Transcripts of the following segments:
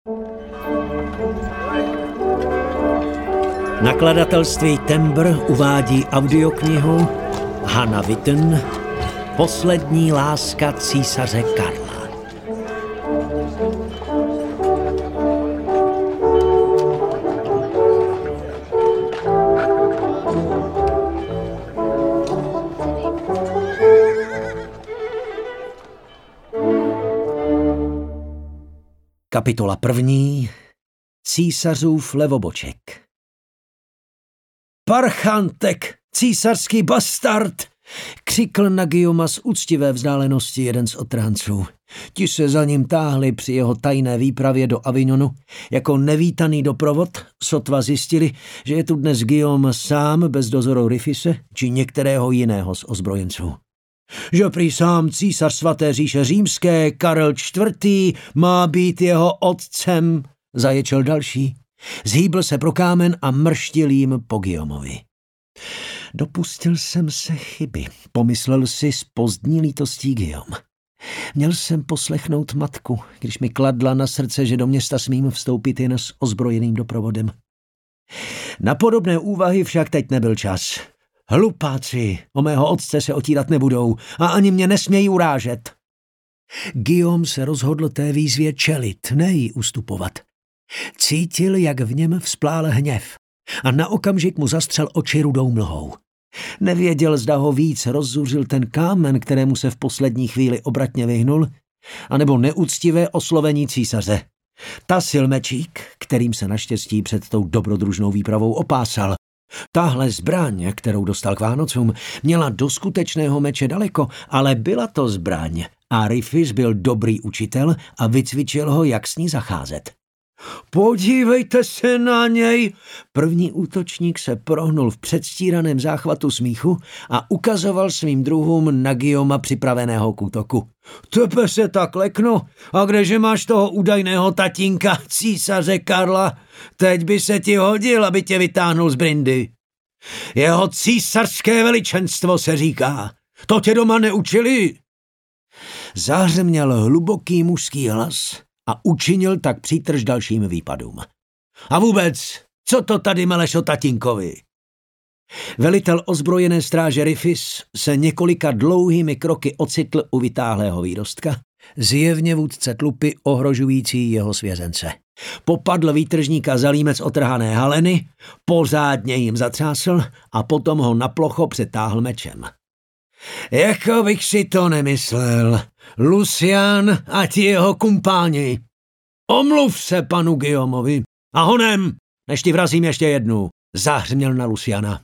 Nakladatelství Tembr uvádí audioknihu Hannah Witten Poslední láska císaře Karla. Kapitola 1. Císařův levoboček. Parchantek, císařský bastard, křikl na Guillauma z úctivé vzdálenosti jeden z otranců. Ti se za ním táhli při jeho tajné výpravě do Avignonu. Jako nevítaný doprovod sotva zjistili, že je tu dnes Guillaume sám bez dozoru Rufise či některého jiného z ozbrojenců. Že prý sám císař svaté říše římské Karel IV. Má být jeho otcem, zaječel další. Zhýbl se pro kámen a mrštil jim po Guillaumovi. Dopustil jsem se chyby, pomyslel si s pozdní lítostí Guillaume. Měl jsem poslechnout matku, když mi kladla na srdce, že do města smím vstoupit jen s ozbrojeným doprovodem. Na podobné úvahy však teď nebyl čas. Hlupáci, o mého otce se otírat nebudou a ani mě nesmějí urážet. Guillaume se rozhodl té výzvě čelit, ne jí ustupovat. Cítil, jak v něm vzplál hněv a na okamžik mu zastřel oči rudou mlhou. Nevěděl, zda ho víc rozzuřil ten kámen, kterému se v poslední chvíli obratně vyhnul, anebo neúctivé oslovení císaře. Tasil mečík, kterým se naštěstí před tou dobrodružnou výpravou opásal. Tahle zbraň, kterou dostal k Vánocům, měla do skutečného meče daleko, ale byla to zbraň a Rufus byl dobrý učitel a vycvičil ho, jak s ní zacházet. Podívejte se na něj! První útočník se prohnul v předstíraném záchvatu smíchu a ukazoval svým druhům na Guillauma připraveného k útoku. Tebe se tak leknu, a kdeže máš toho údajného tatínka, císaře Karla? Teď by se ti hodil, aby tě vytáhnul z brindy. Jeho císařské veličenstvo se říká. To tě doma neučili? Zahřměl hluboký mužský hlas a učinil tak přítrž dalším výpadům. A vůbec, co to tady meleš o tatínkovi? Velitel ozbrojené stráže Rufus se několika dlouhými kroky ocitl u vytáhlého výrostka, zjevně vůdce tlupy ohrožující jeho svěřence. Popadl výtržníka za límec otrhané haleny, pořádně jim zatřásl a potom ho na plocho přetáhl mečem. Jako bych si to nemyslel. Lucian a ti jeho kumpáni. Omluv se panu Guillaumovi a honem, než ti vrazím ještě jednu, zahřměl na Luciana.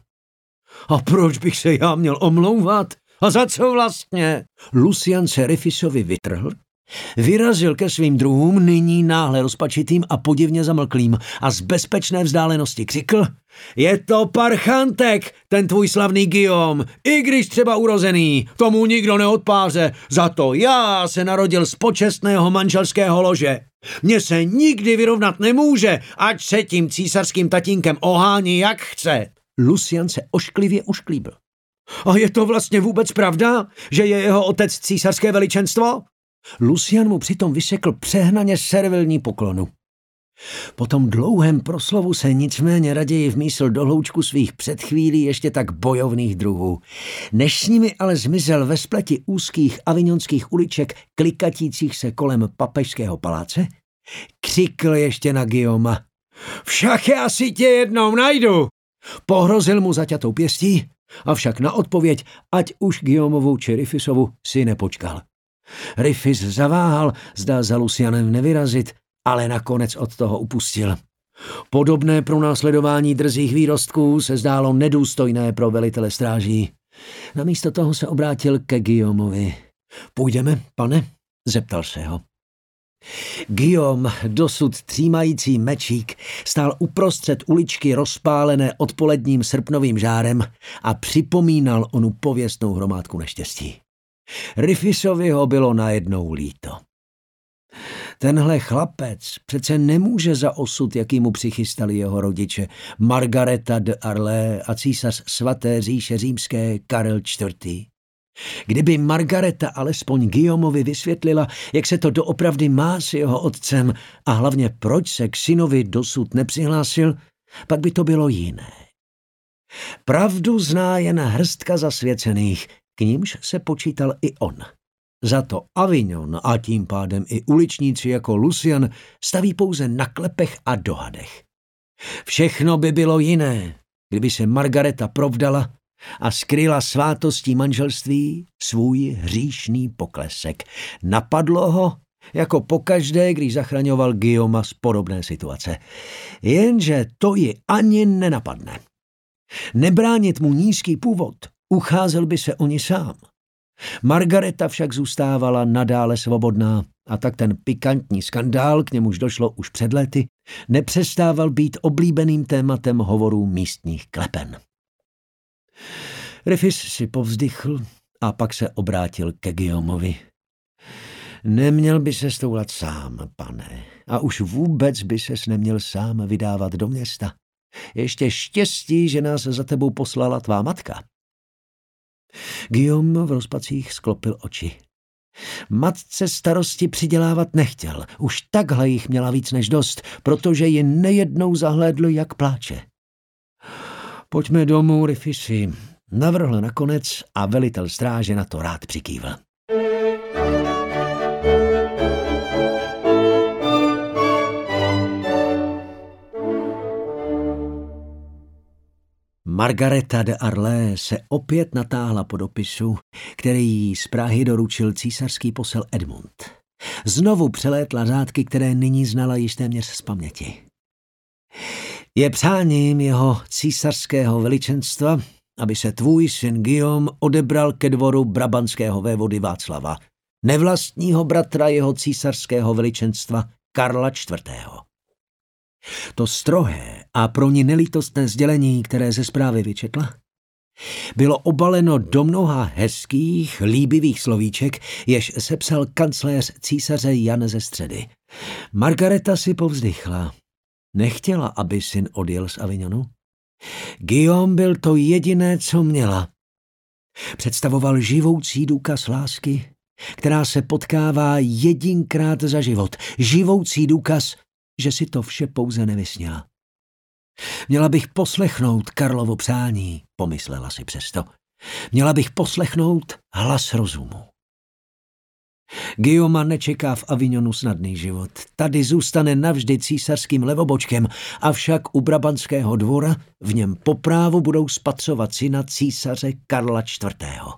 A proč bych se já měl omlouvat? A za co vlastně? Lucian se Rufusovi vytrhl, vyrazil ke svým druhům, nyní náhle rozpačitým a podivně zamlklým a z bezpečné vzdálenosti křikl: Je to Parchantek, ten tvůj slavný Guillaume, i když třeba urozený, tomu nikdo neodpáře, za to já se narodil z počestného manželského lože. Mně se nikdy vyrovnat nemůže, ať se tím císařským tatínkem ohání jak chce. Lucian se ošklivě ušklíbil. A je to vlastně vůbec pravda, že je jeho otec císařské veličenstvo? Lucian mu přitom vysekl přehnaně servilní poklonu. Po tom dlouhém proslovu se nicméně raději vmísl do hloučku svých před chvílí ještě tak bojovných druhů. Než s nimi ale zmizel ve spleti úzkých avignonských uliček klikatících se kolem papežského paláce, křikl ještě na Guillauma: Však já si tě jednou najdu! Pohrozil mu zaťatou pěstí, avšak na odpověď, ať už Guillaumovu či Rufusovu, si nepočkal. Rufus zaváhal, zda za Lucianem nevyrazit, ale nakonec od toho upustil. Podobné pronásledování drzých výrostků se zdálo nedůstojné pro velitele stráží. Namísto toho se obrátil ke Guillaumovi. Půjdeme, pane? Zeptal se ho. Guillaume, dosud třímající mečík, stál uprostřed uličky rozpálené odpoledním srpnovým žárem a připomínal onu pověstnou hromádku neštěstí. Rufusovi ho bylo najednou líto. Tenhle chlapec přece nemůže za osud, jaký mu přichystali jeho rodiče, Margareta de Arlé a císař svaté říše římské Karel IV. Kdyby Margareta alespoň Guillaumovi vysvětlila, jak se to doopravdy má s jeho otcem a hlavně proč se k synovi dosud nepřihlásil, pak by to bylo jiné. Pravdu zná jen hrstka zasvěcených, k nímž se počítal i on. Za to Avignon a tím pádem i uličníci jako Lucien staví pouze na klepech a dohadech. Všechno by bylo jiné, kdyby se Margareta provdala a skryla svátostí manželství svůj hříšný poklesek. Napadlo ho, jako pokaždé, když zachraňoval Guillauma z podobné situace. Jenže to ji ani nenapadne. Nebránit mu nízký původ, ucházel by se o ní sám. Margareta však zůstávala nadále svobodná a tak ten pikantní skandál, k němuž došlo už před lety, nepřestával být oblíbeným tématem hovorů místních klepen. Rufus si povzdychl a pak se obrátil ke Guillaumovi. Neměl by se stoulat sám, pane, a už vůbec by ses neměl sám vydávat do města. Ještě štěstí, že nás za tebou poslala tvá matka. Guillaume v rozpacích sklopil oči. Matce starosti přidělávat nechtěl, už takhle jich měla víc než dost, protože ji nejednou zahlédl, jak pláče. Pojďme domů, Rufusi, navrhl nakonec a velitel stráže na to rád přikývl. Margareta de Arles se opět natáhla po dopisu, který jí z Prahy doručil císařský posel Edmund. Znovu přelétla řádky, které nyní znala již téměř z paměti. Je přáním jeho císařského veličenstva, aby se tvůj syn Guillaume odebral ke dvoru brabantského vévody Václava, nevlastního bratra jeho císařského veličenstva Karla IV. To strohé a pro ní nelítostné sdělení, které ze zprávy vyčetla, bylo obaleno do mnoha hezkých, líbivých slovíček, jež sepsal kancléř císaře Jan ze Středy. Margareta si povzdychla. Nechtěla, aby syn odjel z Avignonu. Guillaume byl to jediné, co měla. Představoval živoucí důkaz lásky, která se potkává jedinkrát za život. Živoucí důkaz, že si to vše pouze nevysněla. Měla bych poslechnout Karlovo přání, pomyslela si přesto. Měla bych poslechnout hlas rozumu. Guillauma nečeká v Avignonu snadný život. Tady zůstane navždy císařským levobočkem, avšak u brabantského dvora v něm po právu budou spatřovat syna císaře Karla IV.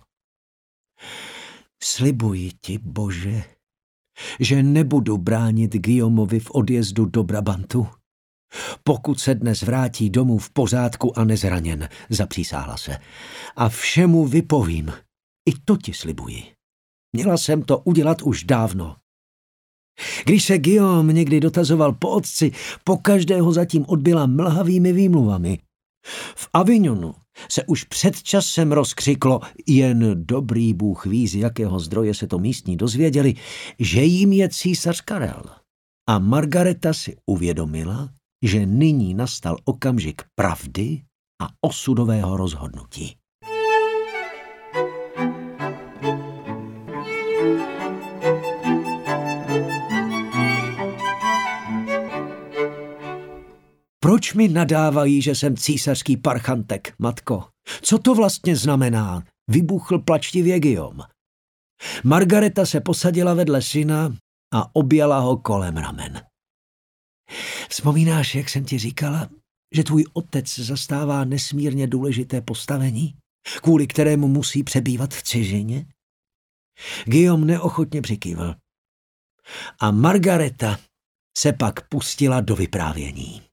Slibuji ti, Bože, že nebudu bránit Guillaumovi v odjezdu do Brabantu, pokud se dnes vrátí domů v pořádku a nezraněn, zapřísáhla se. A všemu vypovím, i to ti slibuji. Měla jsem to udělat už dávno. Když se Guillaume někdy dotazoval po otci, pokaždé ho zatím odbyla mlhavými výmluvami. V Avignonu se už před časem rozkřiklo, jen dobrý Bůh ví, z jakého zdroje se to místní dozvěděli, že jim je císař Karel. A Margareta si uvědomila, že nyní nastal okamžik pravdy a osudového rozhodnutí. Proč mi nadávají, že jsem císařský parchantek, matko? Co to vlastně znamená? Vybuchl plačtivě Guillaume. Margareta se posadila vedle syna a objala ho kolem ramen. Vzpomínáš, jak jsem ti říkala, že tvůj otec zastává nesmírně důležité postavení, kvůli kterému musí přebývat v cizině? Guillaume neochotně přikývl. A Margareta se pak pustila do vyprávění.